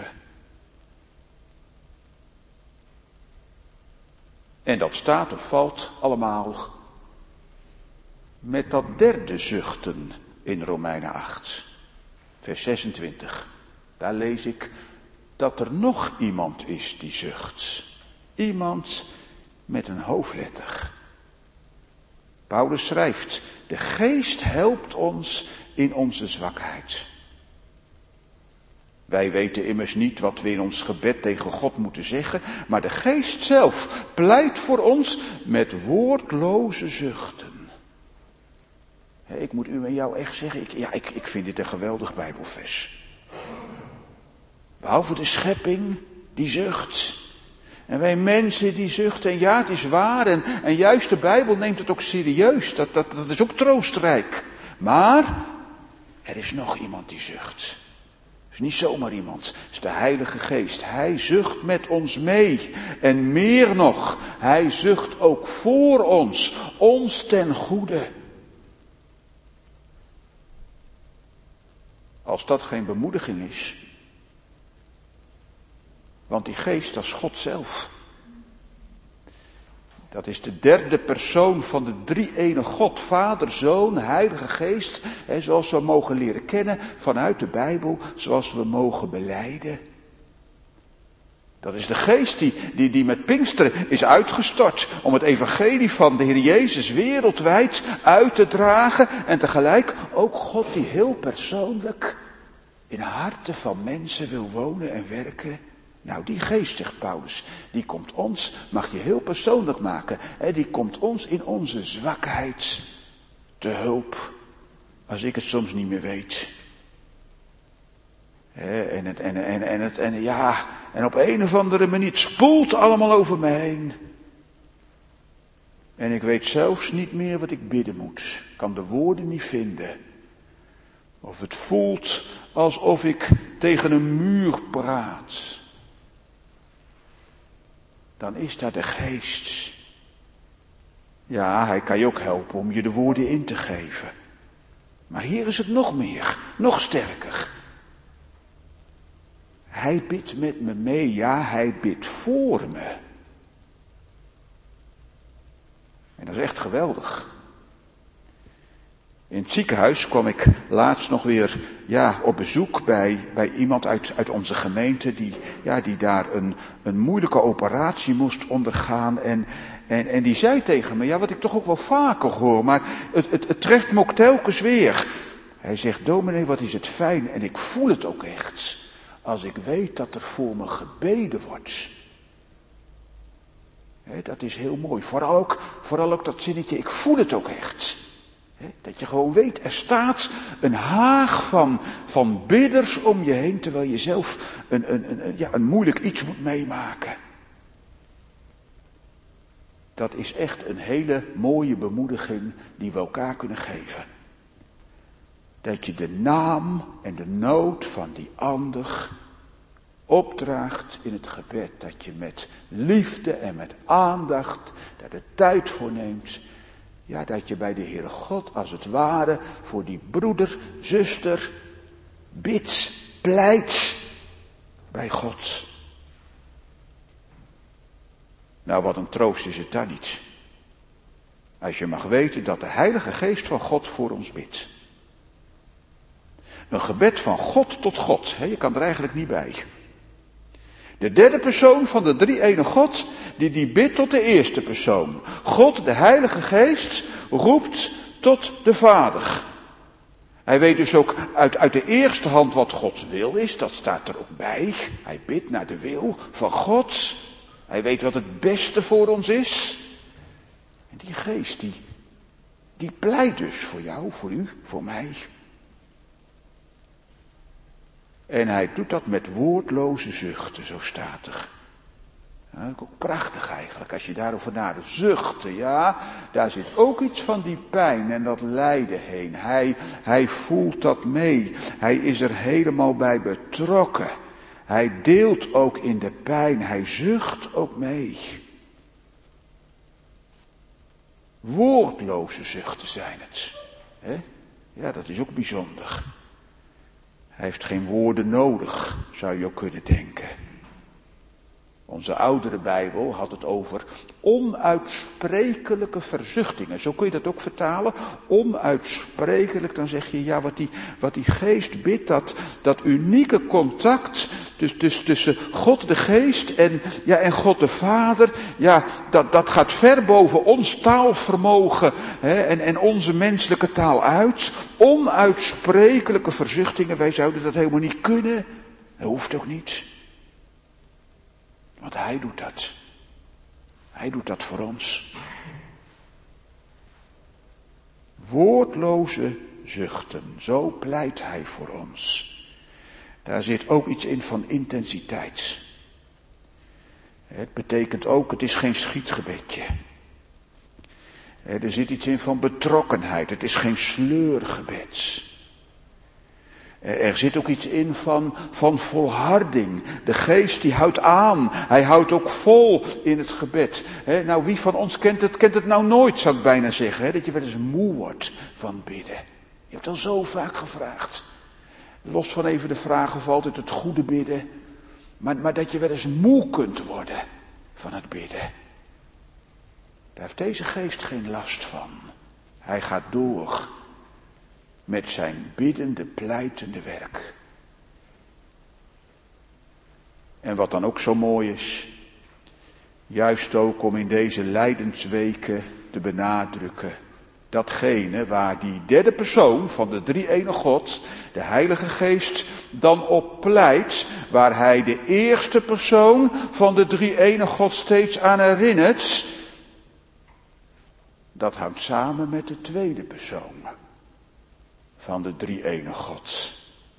En dat staat of valt allemaal met dat derde zuchten in Romeinen 8, vers 26. Daar lees ik dat er nog iemand is die zucht. Iemand met een hoofdletter. Paulus schrijft, de geest helpt ons in onze zwakheid. Wij weten immers niet wat we in ons gebed tegen God moeten zeggen, maar de geest zelf pleit voor ons met woordloze zuchten. Ik moet u en jou echt zeggen, ik vind dit een geweldig Bijbelvers. Behalve de schepping die zucht. En wij mensen die zuchten, en ja, het is waar, en juist de Bijbel neemt het ook serieus, dat is ook troostrijk. Maar er is nog iemand die zucht. Het is niet zomaar iemand, het is de Heilige Geest. Hij zucht met ons mee. En meer nog, hij zucht ook voor ons ten goede. Als dat geen bemoediging is. Want die Geest, dat is God zelf. Dat is de derde persoon van de drie-ene God, Vader, Zoon, Heilige Geest. Zoals we mogen leren kennen vanuit de Bijbel, zoals we mogen belijden. Dat is de Geest die met Pinksteren is uitgestort om het evangelie van de Heer Jezus wereldwijd uit te dragen. En tegelijk ook God die heel persoonlijk in harten van mensen wil wonen en werken. Nou, die Geest, zegt Paulus, die komt ons, mag je heel persoonlijk maken, die komt ons in onze zwakheid te hulp, als ik het soms niet meer weet. En op een of andere manier, het spoelt allemaal over me heen. En ik weet zelfs niet meer wat ik bidden moet, ik kan de woorden niet vinden. Of het voelt alsof ik tegen een muur praat. Dan is daar de Geest. Ja, hij kan je ook helpen om je de woorden in te geven. Maar hier is het nog meer, nog sterker. Hij bidt met me mee, ja, hij bidt voor me. En dat is echt geweldig. In het ziekenhuis kwam ik laatst nog weer op bezoek bij iemand uit onze gemeente die daar een moeilijke operatie moest ondergaan. En die zei tegen me, wat ik toch ook wel vaker hoor, maar het treft me ook telkens weer. Hij zegt, dominee, wat is het fijn, en ik voel het ook echt, als ik weet dat er voor me gebeden wordt. Dat is heel mooi. Vooral ook dat zinnetje, ik voel het ook echt. Dat je gewoon weet, er staat een haag van bidders om je heen, terwijl je zelf een moeilijk iets moet meemaken. Dat is echt een hele mooie bemoediging die we elkaar kunnen geven. Dat je de naam en de nood van die ander opdraagt in het gebed. Dat je met liefde en met aandacht daar de tijd voor neemt. Ja, dat je bij de Heere God als het ware voor die broeder, zuster bidt, pleit bij God. Nou, wat een troost is het dan niet. Als je mag weten dat de Heilige Geest van God voor ons bidt. Een gebed van God tot God, je kan er eigenlijk niet bij. De derde persoon van de drie-ene God, die bidt tot de eerste persoon. God, de Heilige Geest, roept tot de Vader. Hij weet dus ook uit de eerste hand wat Gods wil is, dat staat er ook bij. Hij bidt naar de wil van God. Hij weet wat het beste voor ons is. En die Geest, die pleit dus voor jou, voor u, voor mij. En hij doet dat met woordloze zuchten, zo staat er. Ja, ook prachtig eigenlijk, als je daarover nadenkt. Zuchten, ja, daar zit ook iets van die pijn en dat lijden heen. Hij voelt dat mee. Hij is er helemaal bij betrokken. Hij deelt ook in de pijn. Hij zucht ook mee. Woordloze zuchten zijn het. Ja, dat is ook bijzonder. Hij heeft geen woorden nodig, zou je ook kunnen denken. Onze oudere Bijbel had het over onuitsprekelijke verzuchtingen. Zo kun je dat ook vertalen. Onuitsprekelijk, dan zeg je, ja, wat die Geest bidt, dat unieke contact tussen God de Geest en God de Vader, ja, dat gaat ver boven ons taalvermogen en onze menselijke taal uit. Onuitsprekelijke verzuchtingen, wij zouden dat helemaal niet kunnen. Dat hoeft ook niet. Want hij doet dat. Hij doet dat voor ons. Woordloze zuchten, zo pleit hij voor ons. Daar zit ook iets in van intensiteit. Het betekent ook, het is geen schietgebedje. Er zit iets in van betrokkenheid, het is geen sleurgebed. Er zit ook iets in van volharding. De Geest die houdt aan. Hij houdt ook vol in het gebed. Nou, wie van ons kent het nou nooit, zou ik bijna zeggen. Dat je wel eens moe wordt van bidden. Je hebt al zo vaak gevraagd. Los van even de vraag of altijd het goede bidden. Maar dat je wel eens moe kunt worden van het bidden. Daar heeft deze Geest geen last van. Hij gaat door met zijn biddende, pleitende werk. En wat dan ook zo mooi is, juist ook om in deze lijdensweken te benadrukken, datgene waar die derde persoon van de drie-ene God, de Heilige Geest, dan op pleit, waar hij de eerste persoon van de drie-ene God steeds aan herinnert, dat hangt samen met de tweede persoon van de drie-ene God.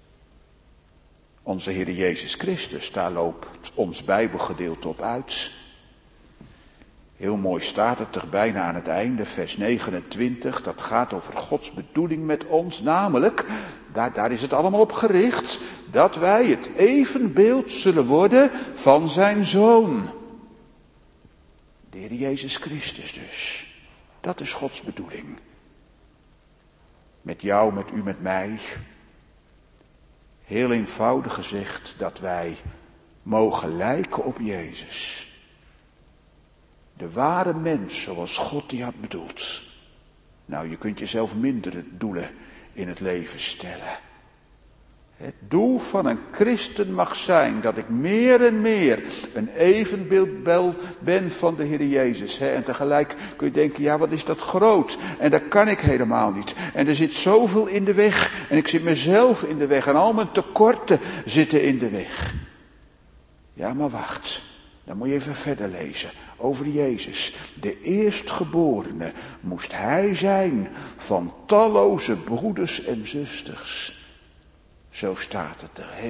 Onze Heer Jezus Christus, daar loopt ons Bijbelgedeelte op uit. Heel mooi staat het er bijna aan het einde, vers 29, dat gaat over Gods bedoeling met ons, namelijk, daar is het allemaal op gericht, dat wij het evenbeeld zullen worden van zijn Zoon. De Heer Jezus Christus dus. Dat is Gods bedoeling. Met jou, met u, met mij. Heel eenvoudig gezegd dat wij mogen lijken op Jezus. De ware mens zoals God die had bedoeld. Nou, je kunt jezelf mindere doelen in het leven stellen. Het doel van een christen mag zijn dat ik meer en meer een evenbeeld ben van de Heer Jezus. En tegelijk kun je denken, ja, wat is dat groot? En dat kan ik helemaal niet. En er zit zoveel in de weg. En ik zit mezelf in de weg. En al mijn tekorten zitten in de weg. Ja, maar wacht. Dan moet je even verder lezen over Jezus. De eerstgeborene moest hij zijn van talloze broeders en zusters. Zo staat het er.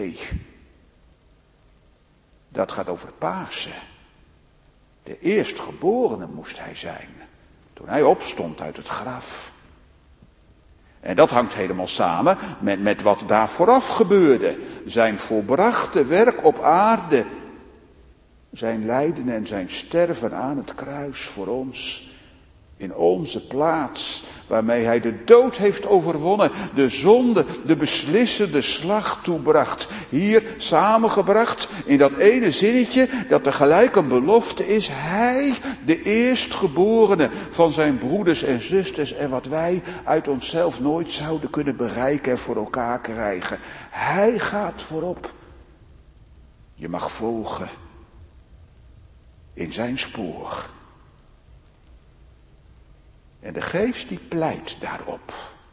Dat gaat over Pasen. De eerstgeborene moest hij zijn. Toen hij opstond uit het graf. En dat hangt helemaal samen met wat daar vooraf gebeurde. Zijn volbrachte werk op aarde. Zijn lijden en zijn sterven aan het kruis voor ons. In onze plaats, waarmee hij de dood heeft overwonnen, de zonde, de beslissende slag toebracht. Hier samengebracht in dat ene zinnetje, dat tegelijk een belofte is. Hij, de eerstgeborene van zijn broeders en zusters, en wat wij uit onszelf nooit zouden kunnen bereiken en voor elkaar krijgen. Hij gaat voorop. Je mag volgen in zijn spoor. En de geest die pleit daarop.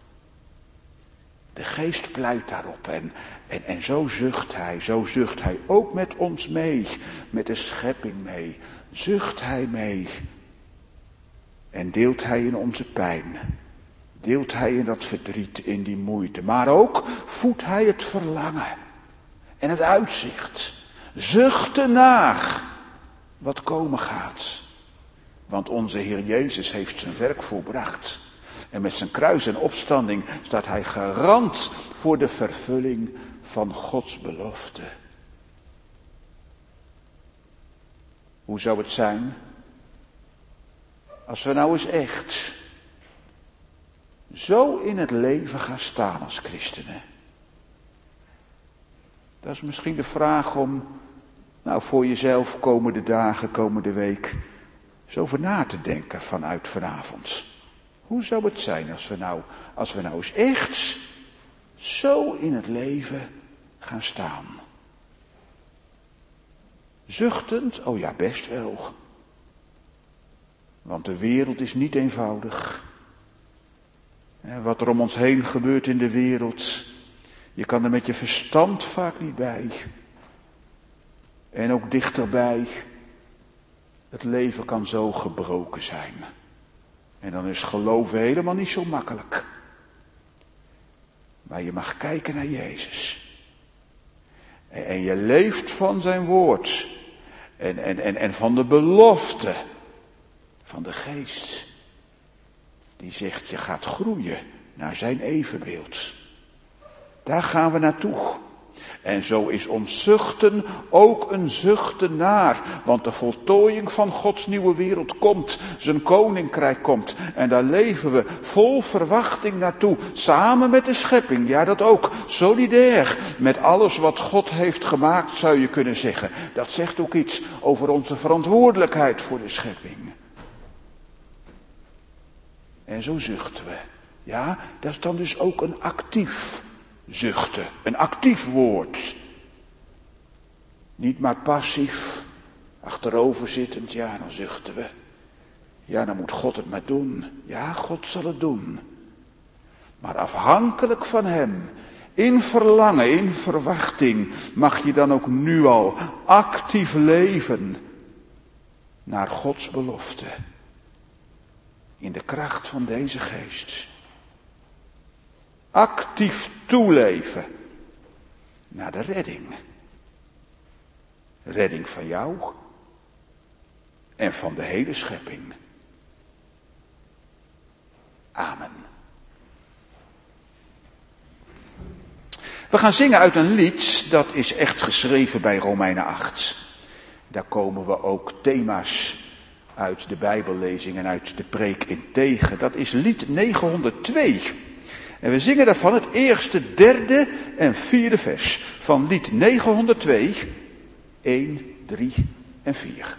De geest pleit daarop. En zo zucht hij ook met ons mee. Met de schepping mee. Zucht hij mee. En deelt hij in onze pijn. Deelt hij in dat verdriet, in die moeite. Maar ook voedt hij het verlangen. En het uitzicht. Zucht naar wat komen gaat. Want onze Heer Jezus heeft zijn werk volbracht. En met zijn kruis en opstanding staat hij garant voor de vervulling van Gods belofte. Hoe zou het zijn als we nou eens echt zo in het leven gaan staan als christenen? Dat is misschien de vraag om, voor jezelf komende dagen, komende week, zo over na te denken vanuit vanavond. Hoe zou het zijn als we nou eens echt zo in het leven gaan staan? Zuchtend? Oh ja, best wel. Want de wereld is niet eenvoudig. Wat er om ons heen gebeurt in de wereld, je kan er met je verstand vaak niet bij. En ook dichterbij. Het leven kan zo gebroken zijn. En dan is geloven helemaal niet zo makkelijk. Maar je mag kijken naar Jezus. En je leeft van zijn woord. En van de belofte. Van de geest. Die zegt, je gaat groeien naar zijn evenbeeld. Daar gaan we naartoe. En zo is ons zuchten ook een zuchten naar. Want de voltooiing van Gods nieuwe wereld komt. Zijn koninkrijk komt. En daar leven we vol verwachting naartoe. Samen met de schepping. Ja, dat ook. Solidair. Met alles wat God heeft gemaakt, zou je kunnen zeggen. Dat zegt ook iets over onze verantwoordelijkheid voor de schepping. En zo zuchten we. Ja, dat is dan dus ook een actief zuchten. Een actief woord. Niet maar passief. Achterover zittend. Ja, dan zuchten we. Ja, dan moet God het maar doen. Ja, God zal het doen. Maar afhankelijk van hem. In verlangen, in verwachting. Mag je dan ook nu al actief leven. Naar Gods belofte. In de kracht van deze geest. Actief toeleven naar de redding. Redding van jou en van de hele schepping. Amen. We gaan zingen uit een lied dat is echt geschreven bij Romeinen 8. Daar komen we ook thema's uit de Bijbellezing en uit de preek in tegen. Dat is lied 902. En we zingen daarvan het eerste, derde en vierde vers van lied 902, 1, 3 en 4.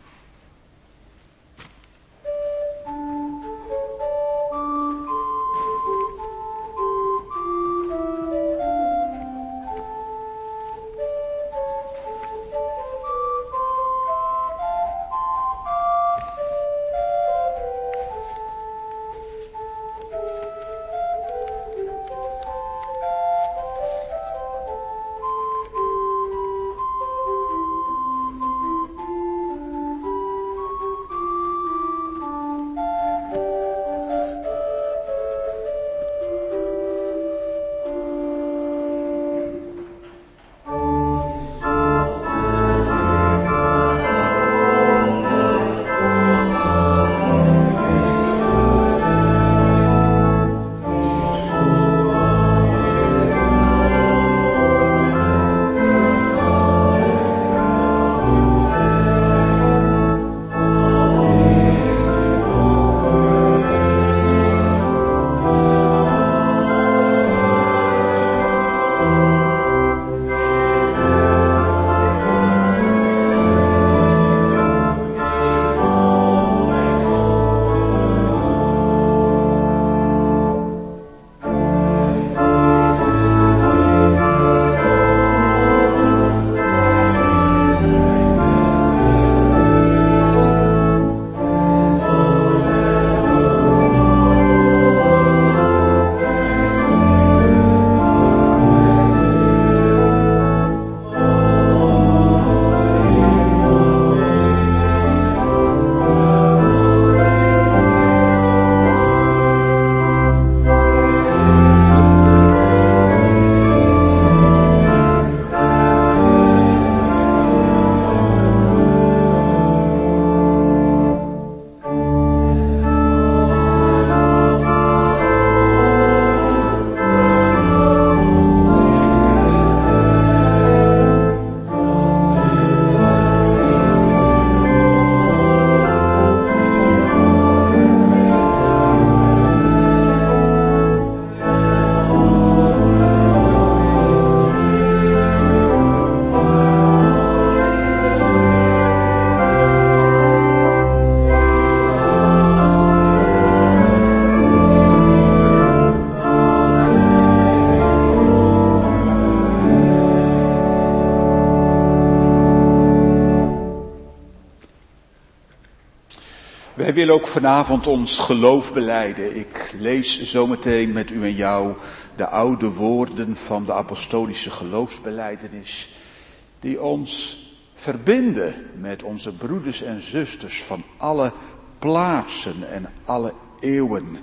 Wij willen ook vanavond ons geloof belijden. Ik lees zometeen met u en jou de oude woorden van de apostolische geloofsbelijdenis, die ons verbinden met onze broeders en zusters van alle plaatsen en alle eeuwen.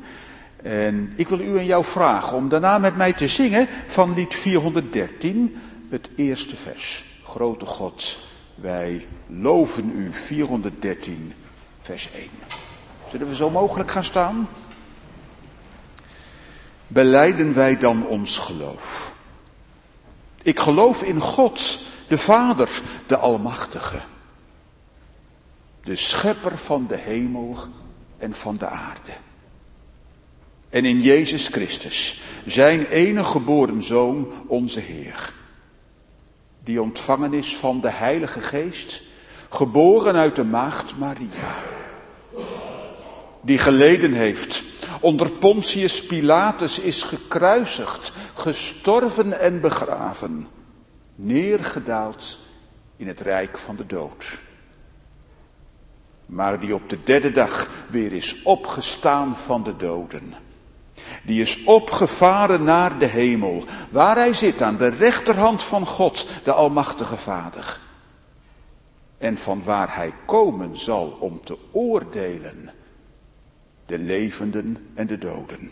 En ik wil u en jou vragen om daarna met mij te zingen van lied 413, het eerste vers. Grote God, wij loven u, 413, vers 1. Zullen we zo mogelijk gaan staan? Belijden wij dan ons geloof. Ik geloof in God, de Vader, de Almachtige, de Schepper van de hemel en van de aarde. En in Jezus Christus, zijn enige geboren Zoon, onze Heer, die ontvangen is van de Heilige Geest, geboren uit de maagd Maria, die geleden heeft, onder Pontius Pilatus is gekruisigd, gestorven en begraven, neergedaald in het rijk van de dood, maar die op de derde dag weer is opgestaan van de doden. Die is opgevaren naar de hemel, waar hij zit aan de rechterhand van God, de Almachtige Vader. En van waar hij komen zal om te oordelen de levenden en de doden.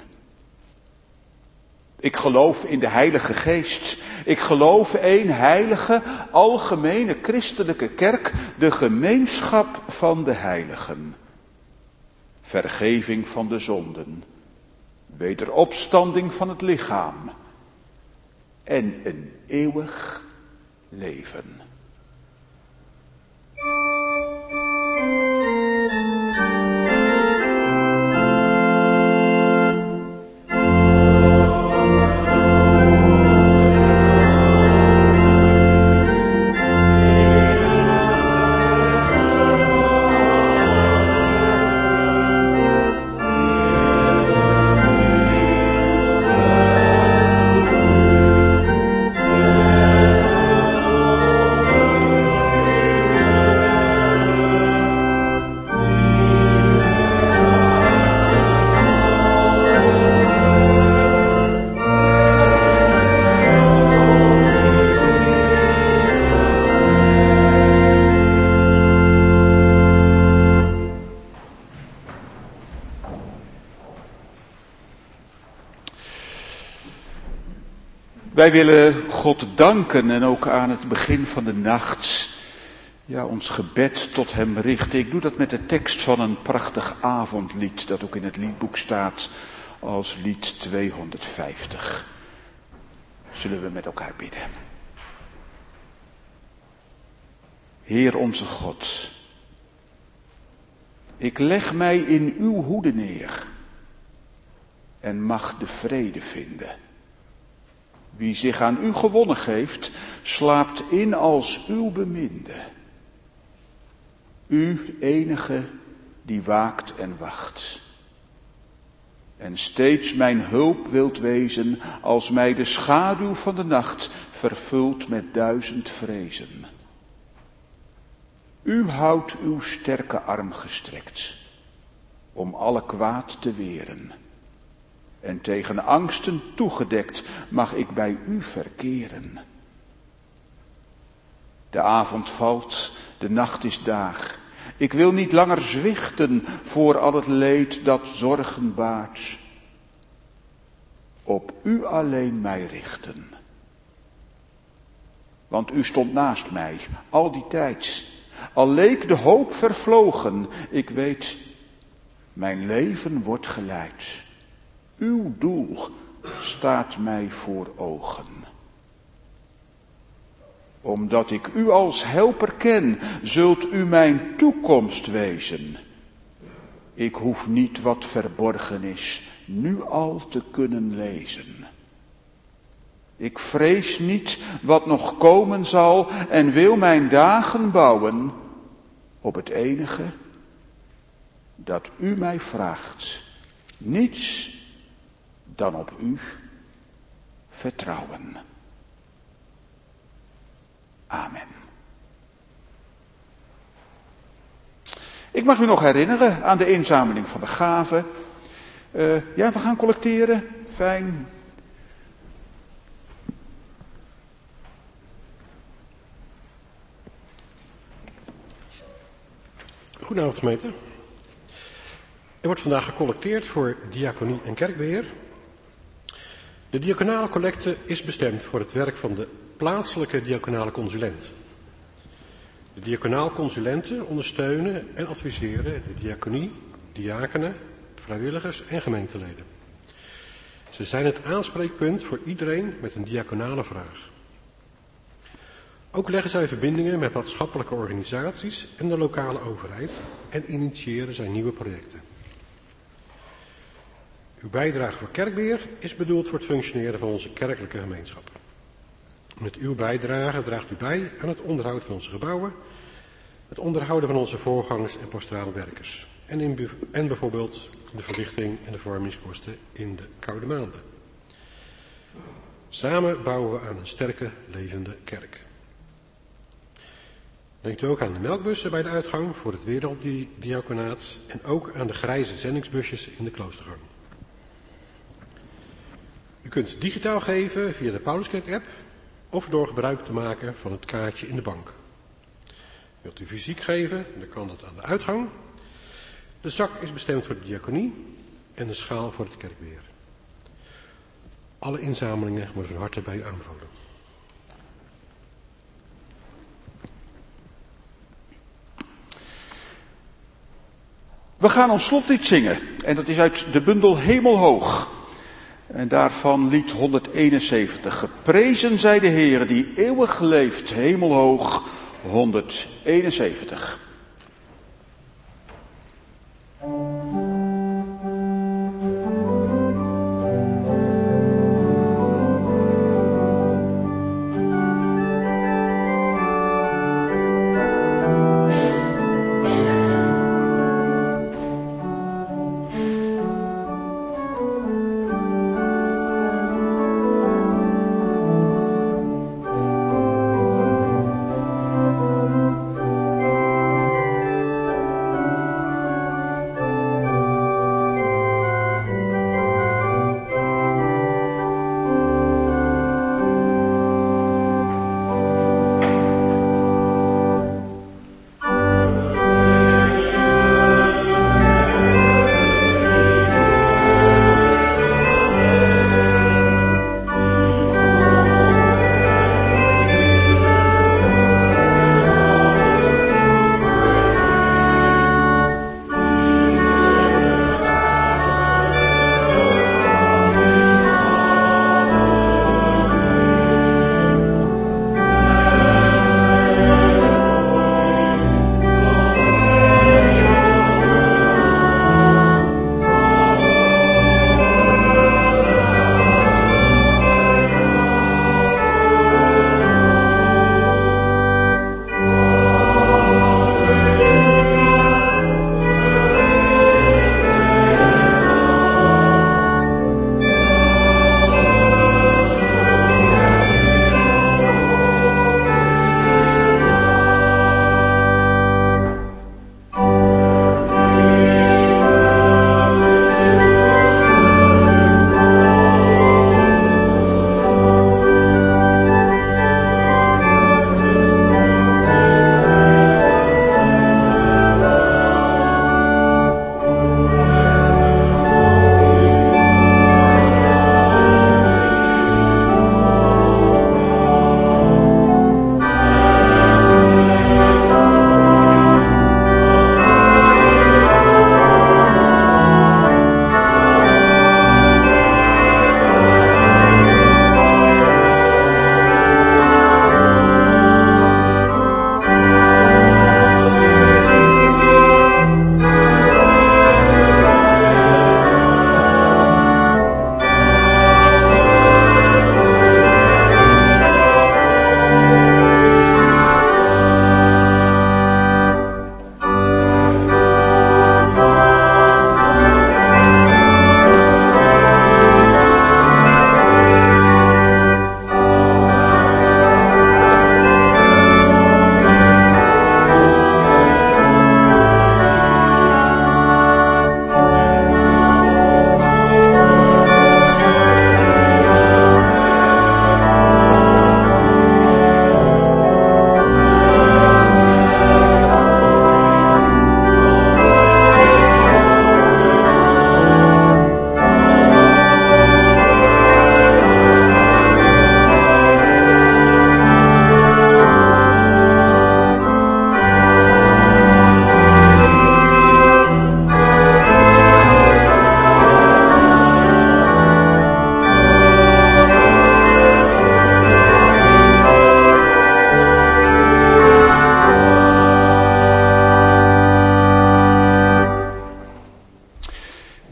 Ik geloof in de Heilige Geest. Ik geloof één heilige, algemene christelijke kerk, de gemeenschap van de heiligen. Vergeving van de zonden. Wederopstanding van het lichaam. En een eeuwig leven. Wij willen God danken en ook aan het begin van de nacht ons gebed tot hem richten. Ik doe dat met de tekst van een prachtig avondlied dat ook in het liedboek staat als lied 250. Zullen we met elkaar bidden. Heer onze God, ik leg mij in uw hoede neer en mag de vrede vinden. Wie zich aan u gewonnen geeft, slaapt in als uw beminde. U enige die waakt en wacht. En steeds mijn hulp wilt wezen, als mij de schaduw van de nacht vervult met 1000 vrezen. U houdt uw sterke arm gestrekt, om alle kwaad te weren. En tegen angsten toegedekt mag ik bij u verkeren. De avond valt, de nacht is daag. Ik wil niet langer zwichten voor al het leed dat zorgen baart. Op u alleen mij richten. Want u stond naast mij, al die tijd. Al leek de hoop vervlogen, ik weet, mijn leven wordt geleid. Uw doel staat mij voor ogen. Omdat ik u als helper ken, zult u mijn toekomst wezen. Ik hoef niet wat verborgen is, nu al te kunnen lezen. Ik vrees niet wat nog komen zal en wil mijn dagen bouwen op het enige dat u mij vraagt. Niets dan op u vertrouwen. Amen. Ik mag u nog herinneren aan de inzameling van de gaven. We gaan collecteren. Fijn. Goedenavond gemeente. Er wordt vandaag gecollecteerd voor diaconie en kerkbeheer. De diaconale collecte is bestemd voor het werk van de plaatselijke diaconale consulent. De diaconaal consulenten ondersteunen en adviseren de diaconie, diakenen, vrijwilligers en gemeenteleden. Ze zijn het aanspreekpunt voor iedereen met een diaconale vraag. Ook leggen zij verbindingen met maatschappelijke organisaties en de lokale overheid en initiëren zij nieuwe projecten. Uw bijdrage voor kerkbeheer is bedoeld voor het functioneren van onze kerkelijke gemeenschap. Met uw bijdrage draagt u bij aan het onderhoud van onze gebouwen, het onderhouden van onze voorgangers en pastorale werkers en bijvoorbeeld de verlichting en de verwarmingskosten in de koude maanden. Samen bouwen we aan een sterke, levende kerk. Denkt u ook aan de melkbussen bij de uitgang voor het werelddiaconaat en ook aan de grijze zendingsbusjes in de kloostergang. U kunt digitaal geven via de Pauluskerk-app of door gebruik te maken van het kaartje in de bank. Wilt u fysiek geven, dan kan dat aan de uitgang. De zak is bestemd voor de diaconie en de schaal voor het kerkbeheer. Alle inzamelingen worden van harte bij u aanbevolen. We gaan ons slotlied zingen en dat is uit de bundel Hemelhoog. En daarvan lied 171. Geprezen zij de Heer die eeuwig leeft, hemelhoog, 171.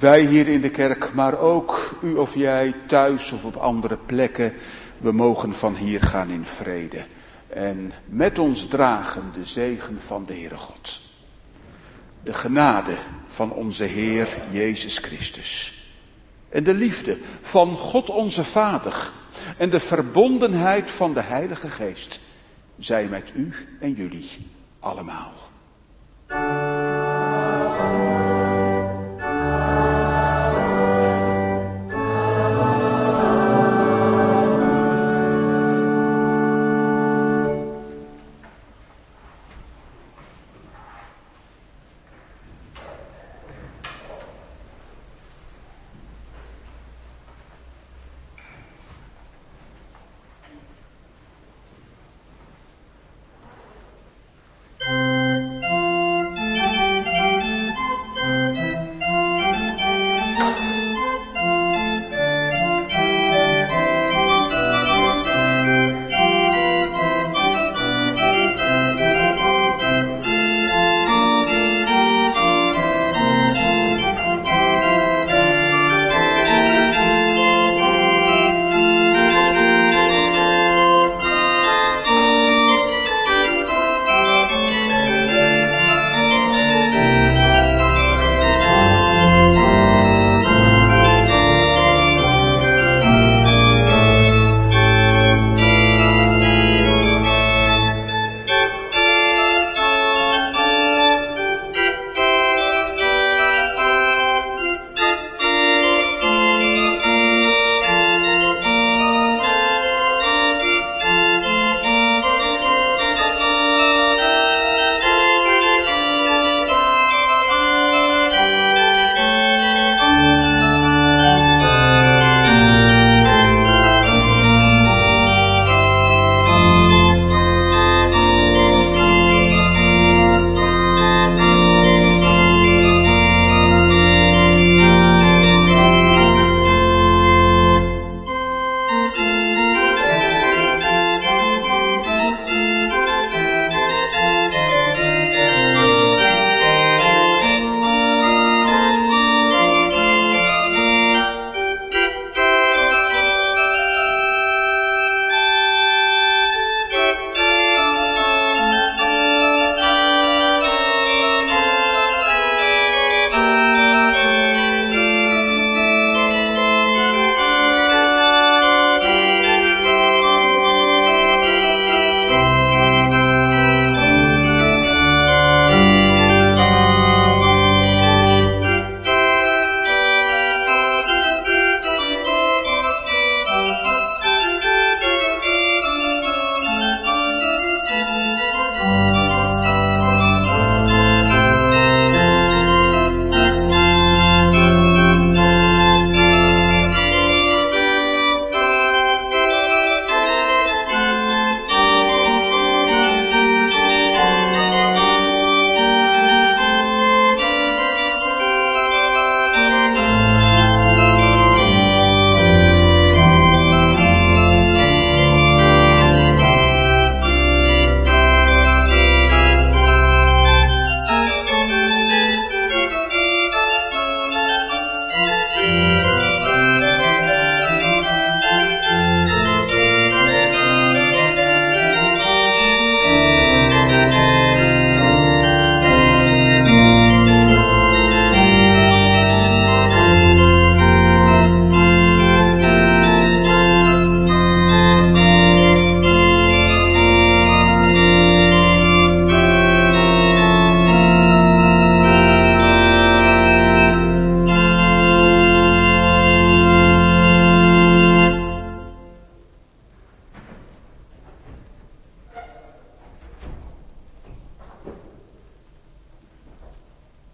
wij hier in de kerk, maar ook u of jij thuis of op andere plekken, we mogen van hier gaan in vrede. En met ons dragen de zegen van de Heere God. De genade van onze Heer Jezus Christus. En de liefde van God onze Vader. En de verbondenheid van de Heilige Geest. Zij met u en jullie allemaal.